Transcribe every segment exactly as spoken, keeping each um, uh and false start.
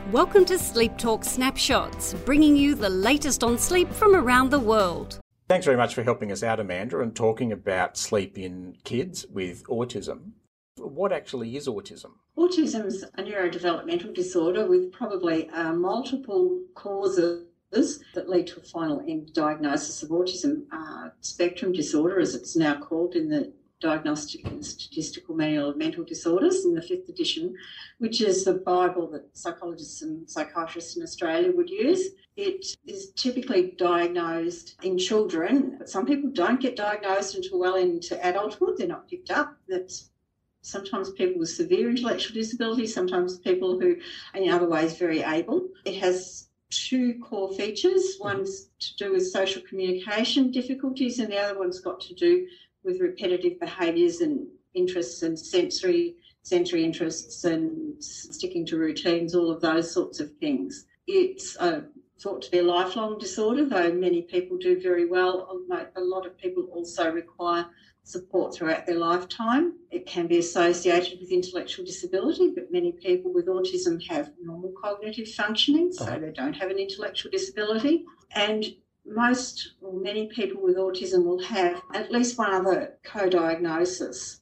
Welcome to Sleep Talk Snapshots, bringing you the latest on sleep from around the world. Thanks very much for helping us out, Amanda, and talking about sleep in kids with autism. What actually is autism? Autism is a neurodevelopmental disorder with probably uh, multiple causes that lead to a final end diagnosis of autism. Uh, spectrum disorder, as it's now called in the Diagnostic and Statistical Manual of Mental Disorders in the fifth edition, which is the Bible that psychologists and psychiatrists in Australia would use. It is typically diagnosed in children, but some people don't get diagnosed until well into adulthood. They're not picked up. That's sometimes people with severe intellectual disability, sometimes people who are in other ways very able. It has two core features. One's to do with social communication difficulties, and the other one's got to do with repetitive behaviours and interests and sensory sensory interests and sticking to routines, all of those sorts of things. It's uh, thought to be a lifelong disorder, though many people do very well. A lot of people also require support throughout their lifetime. It can be associated with intellectual disability, but many people with autism have normal cognitive functioning, so uh-huh. they don't have an intellectual disability. And most or many people with autism will have at least one other co-diagnosis.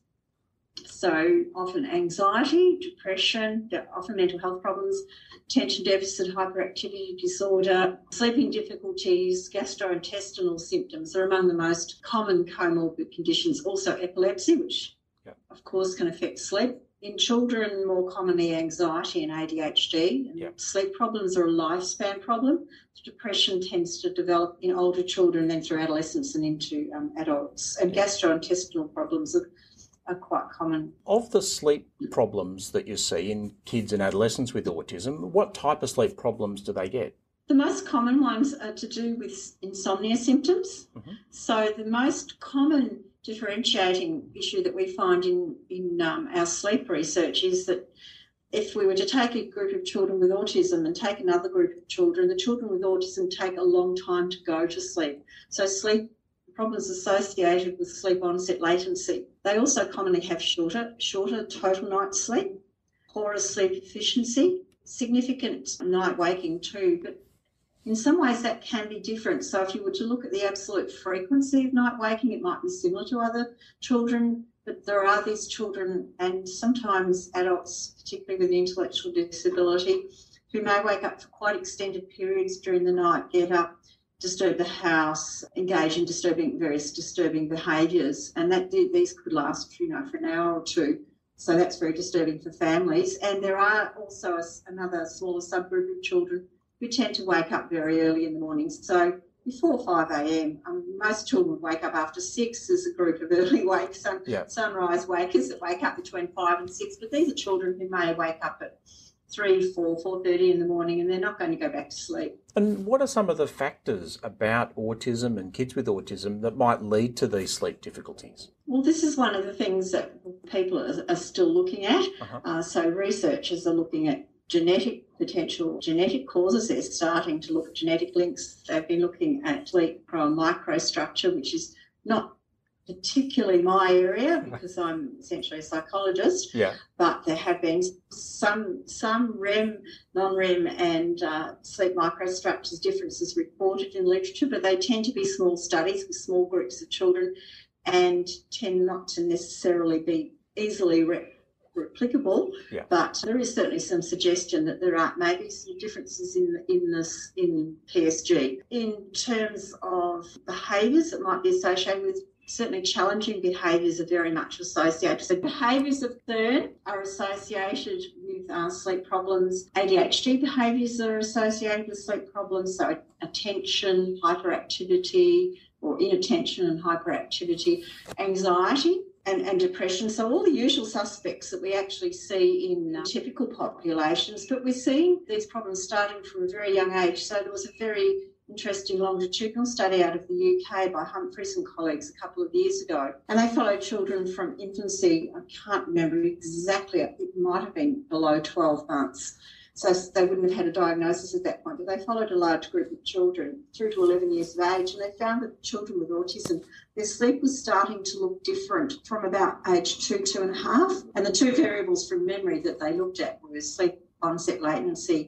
So often anxiety, depression, often mental health problems, attention deficit hyperactivity disorder, sleeping difficulties, gastrointestinal symptoms are among the most common comorbid conditions. Also epilepsy, which yep. of course can affect sleep. In children, more commonly anxiety and A D H D. And yep. Sleep problems are a lifespan problem. Depression tends to develop in older children, then through adolescence and into um, adults. And yep. gastrointestinal problems are, are quite common. Of the sleep problems that you see in kids and adolescents with autism, what type of sleep problems do they get? The most common ones are to do with insomnia symptoms. Mm-hmm. So the most common differentiating issue that we find in, in um, our sleep research is that if we were to take a group of children with autism and take another group of children, the children with autism take a long time to go to sleep. So sleep problems associated with sleep onset latency. They also commonly have shorter, shorter total night sleep, poorer sleep efficiency, significant night waking too, but in some ways that can be different. So if you were to look at the absolute frequency of night waking, it might be similar to other children, but there are these children and sometimes adults, particularly with an intellectual disability, who may wake up for quite extended periods during the night, get up, disturb the house, engage in disturbing various disturbing behaviours, and that these could last, you know, for an hour or two. So that's very disturbing for families. And there are also a, another smaller subgroup of children who tend to wake up very early in the morning. So before five a.m, um, most children wake up after six as a group of early wake sun, yeah. sunrise wakers that wake up between five and six. But these are children who may wake up at three, four, four thirty in the morning, and they're not going to go back to sleep. And what are some of the factors about autism and kids with autism that might lead to these sleep difficulties? Well, this is one of the things that people are, are still looking at. Uh-huh. Uh, so researchers are looking at genetic, potential genetic causes. They're starting to look at genetic links. They've been looking at sleep microstructure, which is not particularly my area because I'm essentially a psychologist, yeah. but there have been some some R E M, non-R E M and uh, sleep microstructures differences reported in literature, but they tend to be small studies with small groups of children and tend not to necessarily be easily re- replicable, yeah. but there is certainly some suggestion that there are maybe some differences in in this in P S G. In terms of behaviours that might be associated with, certainly challenging behaviours are very much associated. So behaviours of concern are associated with uh, sleep problems. A D H D behaviours are associated with sleep problems, so attention, hyperactivity or inattention and hyperactivity, anxiety and, and depression. So all the usual suspects that we actually see in uh, typical populations, but we're seeing these problems starting from a very young age. So there was a very interesting longitudinal study out of the U K by Humphreys and colleagues a couple of years ago. And they followed children from infancy, I can't remember exactly, it might have been below twelve months. So they wouldn't have had a diagnosis at that point, but they followed a large group of children through to eleven years of age, and they found that children with autism, their sleep was starting to look different from about age two, two and a half. And the two variables from memory that they looked at were sleep onset latency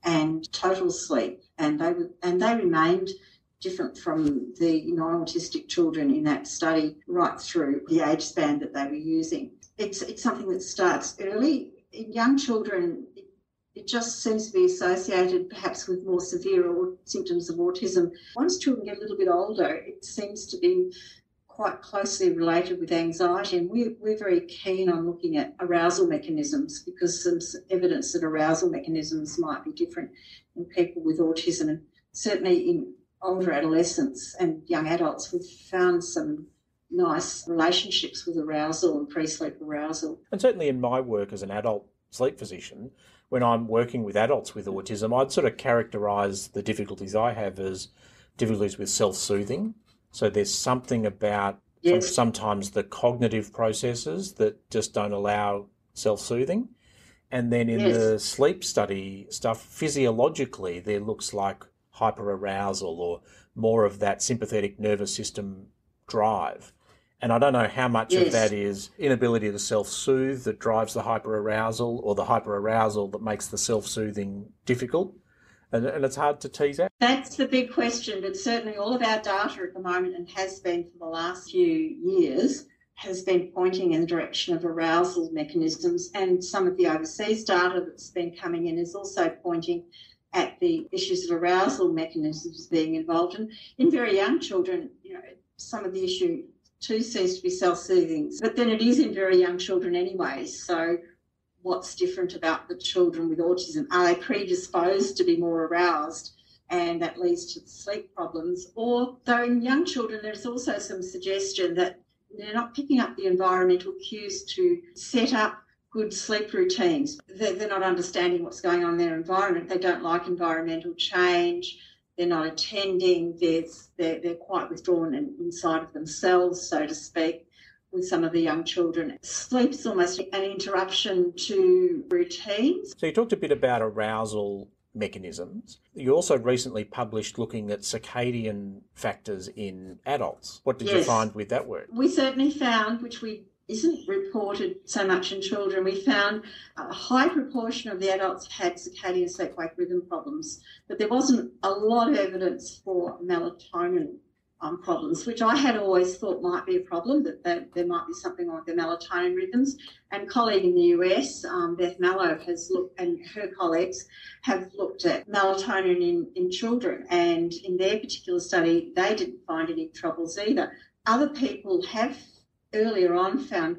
and total sleep, and they and they remained different from the non-autistic children in that study right through the age span that they were using. It's it's something that starts early. In young children, it, it just seems to be associated perhaps with more severe or symptoms of autism. Once children get a little bit older, it seems to be quite closely related with anxiety, and we're, we're very keen on looking at arousal mechanisms because some evidence that arousal mechanisms might be different in people with autism, and certainly in older adolescents and young adults we've found some nice relationships with arousal and pre-sleep arousal. And certainly in my work as an adult sleep physician, when I'm working with adults with autism, I'd sort of characterise the difficulties I have as difficulties with self-soothing. So there's something about yes. sometimes the cognitive processes that just don't allow self-soothing. And then in yes. the sleep study stuff, physiologically, there looks like hyperarousal or more of that sympathetic nervous system drive. And I don't know how much yes. of that is inability to self-soothe that drives the hyperarousal or the hyperarousal that makes the self-soothing difficult. And, and it's hard to tease out. That's the big question, but certainly all of our data at the moment, and has been for the last few years, has been pointing in the direction of arousal mechanisms, and some of the overseas data that's been coming in is also pointing at the issues of arousal mechanisms being involved. And in very young children, you know, some of the issue too seems to be self-soothing, but then it is in very young children anyway, so what's different about the children with autism? Are they predisposed to be more aroused and that leads to sleep problems? Or, though in young children there's also some suggestion that they're not picking up the environmental cues to set up good sleep routines. They're, they're not understanding what's going on in their environment. They don't like environmental change. They're not attending. They're, they're, they're quite withdrawn and inside of themselves, so to speak. With some of the young children, sleep's almost an interruption to routines. So you talked a bit about arousal mechanisms. You also recently published looking at circadian factors in adults. What did yes. you find with that work? We certainly found, which we isn't reported so much in children, we found a high proportion of the adults had circadian sleep-wake rhythm problems, but there wasn't a lot of evidence for melatonin Um, problems, which I had always thought might be a problem, that there, there might be something like the melatonin rhythms. And a colleague in the U S, um, Beth Mallow, has looked, and her colleagues have looked at melatonin in, in children, and in their particular study, they didn't find any troubles either. Other people have earlier on found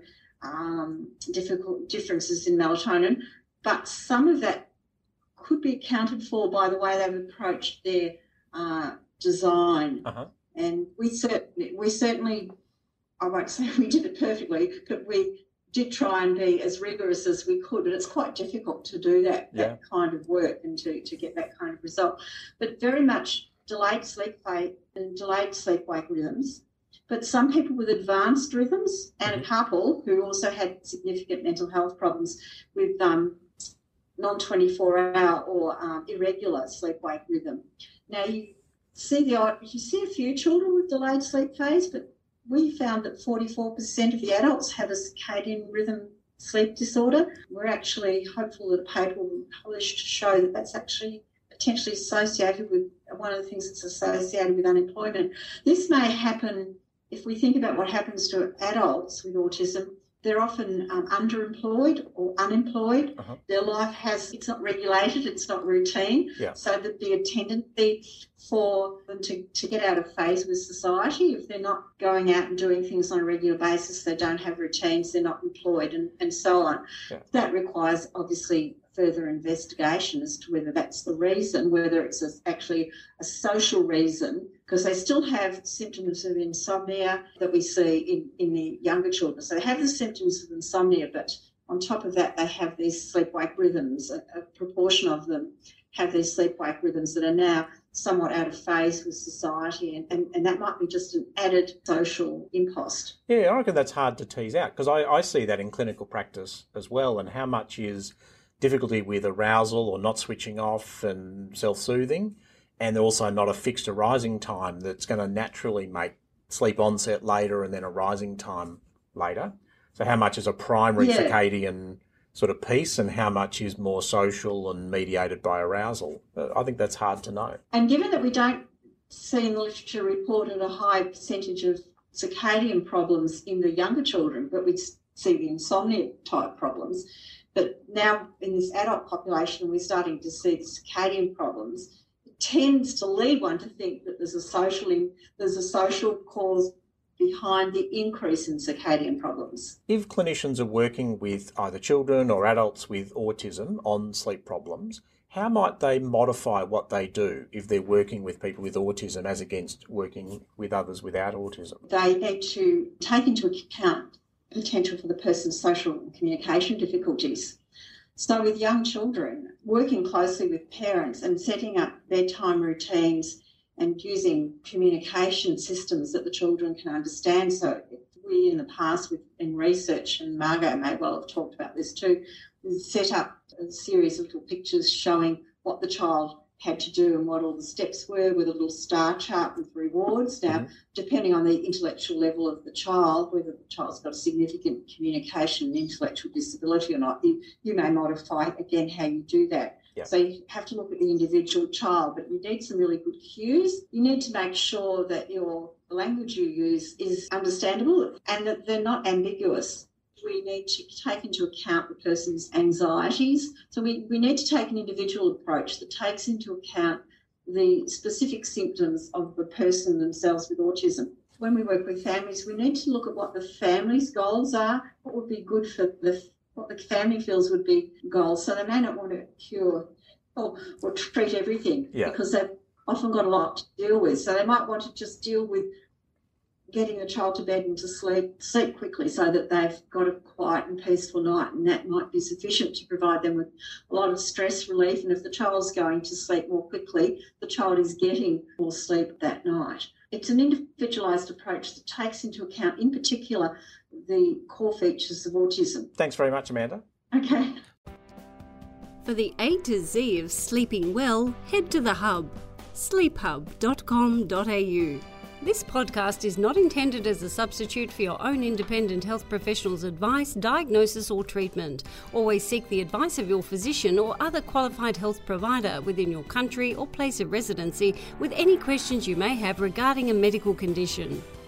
um, difficult differences in melatonin, but some of that could be accounted for by the way they've approached their uh, design. Uh-huh. And we certainly, we certainly, I won't say we did it perfectly, but we did try and be as rigorous as we could. But it's quite difficult to do that, yeah. that kind of work and to, to get that kind of result. But very much delayed sleep wake and delayed sleep-wake rhythms. But some people with advanced rhythms, and mm-hmm. a couple who also had significant mental health problems with um, non twenty-four hour or um, irregular sleep-wake rhythm. Now, you see the you see a few children with delayed sleep phase, but we found that forty-four percent of the adults have a circadian rhythm sleep disorder. We're actually hopeful that a paper will be published to show that that's actually potentially associated with one of the things that's associated with unemployment. This may happen if we think about what happens to adults with autism. They're often um, underemployed or unemployed. Uh-huh. Their life has, it's not regulated, it's not routine. Yeah. So that the tendency for them to, to get out of phase with society, if they're not going out and doing things on a regular basis, they don't have routines, they're not employed, and, and so on. Yeah. That requires obviously further investigation as to whether that's the reason, whether it's a, actually a social reason, because they still have symptoms of insomnia that we see in, in the younger children. So they have the symptoms of insomnia, but on top of that, they have these sleep-wake rhythms. A, a proportion of them have these sleep-wake rhythms that are now somewhat out of phase with society, and, and, and that might be just an added social impost. Yeah, I reckon that's hard to tease out, because I, I see that in clinical practice as well, and how much is difficulty with arousal or not switching off and self-soothing, and also not a fixed arising time that's going to naturally make sleep onset later and then a rising time later. So how much is a primary yeah. circadian sort of piece and how much is more social and mediated by arousal? I think that's hard to know. And given that we don't see in the literature reported a high percentage of circadian problems in the younger children, but we see the insomnia type problems, but now in this adult population we're starting to see the circadian problems, it tends to lead one to think that there's a social there's a social cause behind the increase in circadian problems. If clinicians are working with either children or adults with autism on sleep problems, how might they modify what they do if they're working with people with autism as against working with others without autism? They need to take into account the potential for the person's social and communication difficulties. So with young children, working closely with parents and setting up bedtime routines and using communication systems that the children can understand. So we in the past with in research, and Margot may well have talked about this too, we set up a series of little pictures showing what the child had to do and what all the steps were with a little star chart with rewards. Now, mm-hmm. depending on the intellectual level of the child, whether the child's got a significant communication and intellectual disability or not, you, you may modify, again, how you do that. Yep. So you have to look at the individual child, but you need some really good cues. You need to make sure that your the language you use is understandable and that they're not ambiguous. We need to take into account the person's anxieties. So we, we need to take an individual approach that takes into account the specific symptoms of the person themselves with autism. When we work with families, we need to look at what the family's goals are, what would be good for the what the family feels would be goals. So they may not want to cure or, or treat everything yeah. because they've often got a lot to deal with. So they might want to just deal with getting the child to bed and to sleep, sleep quickly so that they've got a quiet and peaceful night, and that might be sufficient to provide them with a lot of stress relief. And if the child's going to sleep more quickly, the child is getting more sleep that night. It's an individualised approach that takes into account, in particular, the core features of autism. Thanks very much, Amanda. Okay. For the A to Z of sleeping well, head to the Hub, sleep hub dot com dot a u. This podcast is not intended as a substitute for your own independent health professional's advice, diagnosis or treatment. Always seek the advice of your physician or other qualified health provider within your country or place of residency with any questions you may have regarding a medical condition.